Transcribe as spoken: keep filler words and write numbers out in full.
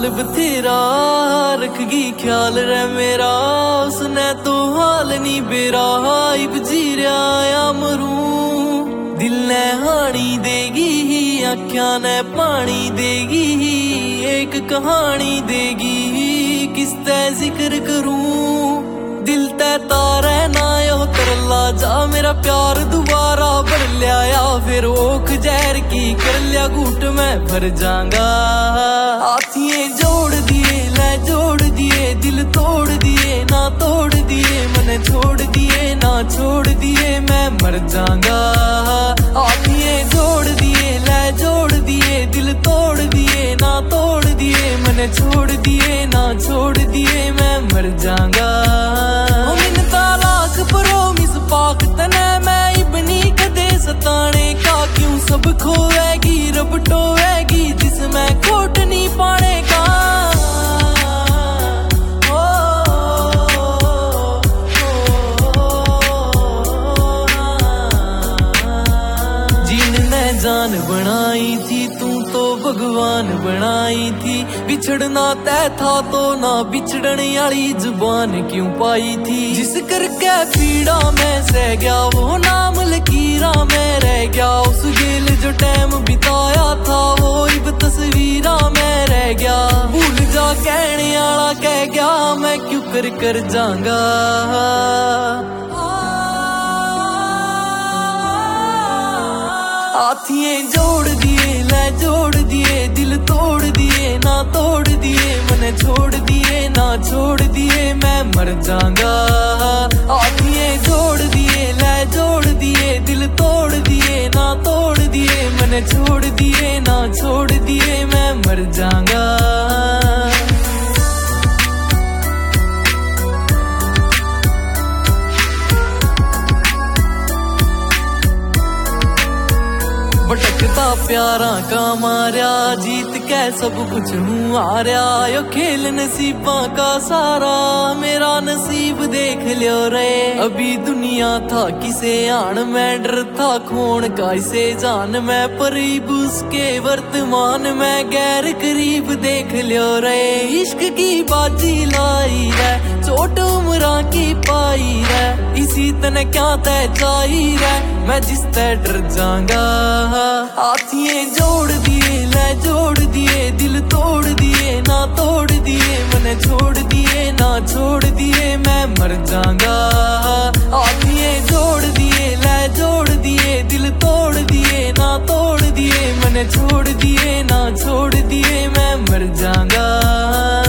हाल बथेरा रखगी ख्याल रे मेरा, उसने तो हाल नी बेरा इब जी रहा मरूं। दिल ने हानी देगी आख्या ने पानी देगी, एक कहानी देगी किसते जिक्र करूं। दिल ते तारे ना यो तरला जा मेरा प्यार दोबारा भर लिया, या फिर ओख जहर की कर लिया घूट में भर जाऊंगा। हाथिये जोड़ दिए ले जोड़ दिए, दिल तोड़ दिए ना तोड़ दिए, मैंने छोड़ दिए ना छोड़ दिए मैं मर जाऊंगा। हाथिये जोड़ दिए ले जोड़ दिए, दिल तोड़ दिए ना तोड़ दिए, मैंने छोड़ दिए ना छोड़ दिए मैं मर जाऊंगा। पाक तने मैं इबनी कदे सताने का, क्यों सब खोएगी रब टोएगी जिसमें खोट नहीं पाने का। ओ, ओ, ओ, जीन ने जान बनाई थी तू तो भगवान बनाई थी, बिछड़ना तय था तो ना बिछड़न वाली जुबान क्यों पाई थी। जिस करके पीड़ा में सह गया वो नाम लकीरा में रह गया, उस गेल जो टाइम बिताया था वो इब तस्वीरा में रह गया। भूल जा कहने वाला कह गया मैं क्यों कर कर जाऊंगा। हाथिये जोड़ दिए ले जोड़ दिए, दिल तोड़ दिए ना तोड़ दिए, मैंने छोड़ दिए ना छोड़ दिए मैं मर जाऊंगा। हाथिये जोड़ दिए ले जोड़ दिए, दिल तोड़ दिए ना तोड़ दिए, मैंने छोड़ दिए ना छोड़ दिए मैं मर जाऊंगा। भटकता प्यारा का मारिया, जीत के सब कुछ हूँ हारिया, यो खेल नसीबा का सारा मेरा नसीब देख लियो रे। अभी दुनिया था किसे आन में डर था खोन का इसे जान में, करीब उसके वर्तमान में गैर करीब देख लियो रे। इश्क की बाजी लाई रे चोट उमरा की पाई रे, इसी तने क्या तय चाही रे मैं जिस तय डर जाऊंगा। हाथिये जोड़ दिए ले जोड़ दिए, दिल तोड़ दिए ना तोड़ दिए, मैंने छोड़ दिए ना छोड़ दिए मैं मर जाऊंगा। हाथिये जोड़ दिए ले जोड़ दिए, दिल तोड़ दिए ना तोड़ दिए, मैंने छोड़ दिए ना छोड़ दिए मैं मर जाऊंगा।